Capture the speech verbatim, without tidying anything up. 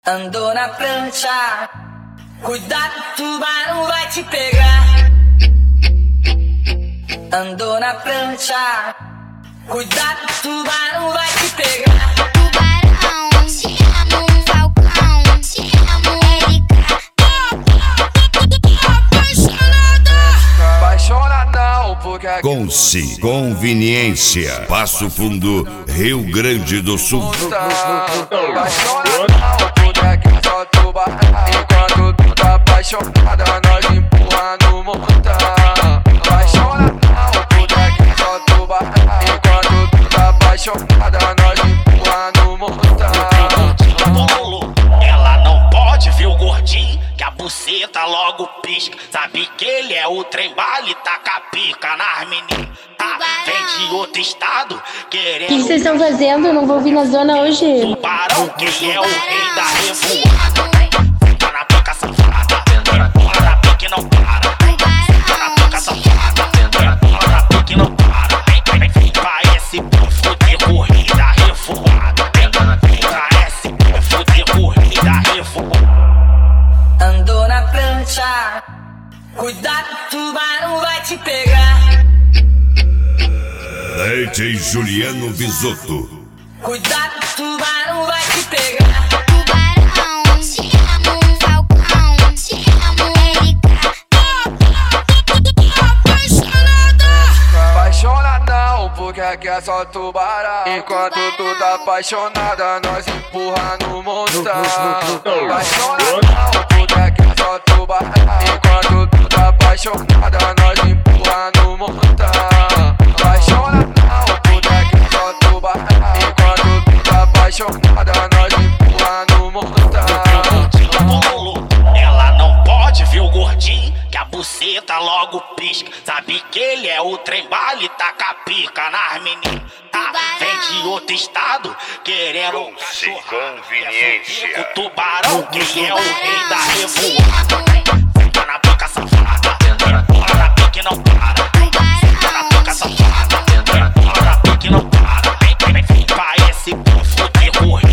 Andou na prancha, cuidado, tubarão vai te pegar. Andou na prancha, cuidado, tubarão vai te pegar. Tubarão, te amo, falcão, te amo, Apaixonadão, porque Conci, conveniência, Passo Fundo, Rio Grande do Sul. Apaixonadão, porque aqui só tubarão. Enquanto tu tá apaixonada, nós empurra no montão. Apaixonadão, porque aqui só tubarão. Enquanto tu tá apaixonada, nós empurra no montão. Bolo, ela não pode ver o gordinho, que a buceta logo pisca. Sabe que ele é o trem bala e taca a pica nas meninas. Tá, vem de outro estado, querendo. O que vocês estão fazendo? Eu não vou vir na zona hoje. Tubarão, que ele é o rei da revoada. Tá na pica safada, bola na pique não para. Tá na pica safada, bola na pique não para. Parece bufo de corrida revoada. Parece bufo de corrida revoada. Andou na prancha, cuidado, tubarão vai te pegar. D J Juliano Bisotto. Cuidado, tubarão vai te pegar. tubarão, te amo, falcão, te amo, Apaixonadão, porque aqui é só tubarão. Enquanto tu tá apaixonada, nós empurra no montão. Apaixonadão, porque aqui é só tubarão. Enquanto tu tá apaixonada, nós empurra no montão. Apaixonadão, porque aqui é só tubarão. Enquanto tu tá apaixonada, nós empurra no montão. Bolo, ela não pode ver o gordinho, que a buceta logo pisca. Sabe que ele é o trem bala e taca a pica nas meninas. Tá, vem de outro estado, querendo um cachorro. Conveniência. O tubarão, que ele é o rei da revoada. Tá na pica safada, bola na pique não para. Tá na pica safada, bola na pique não para. Parece bufo de corrida.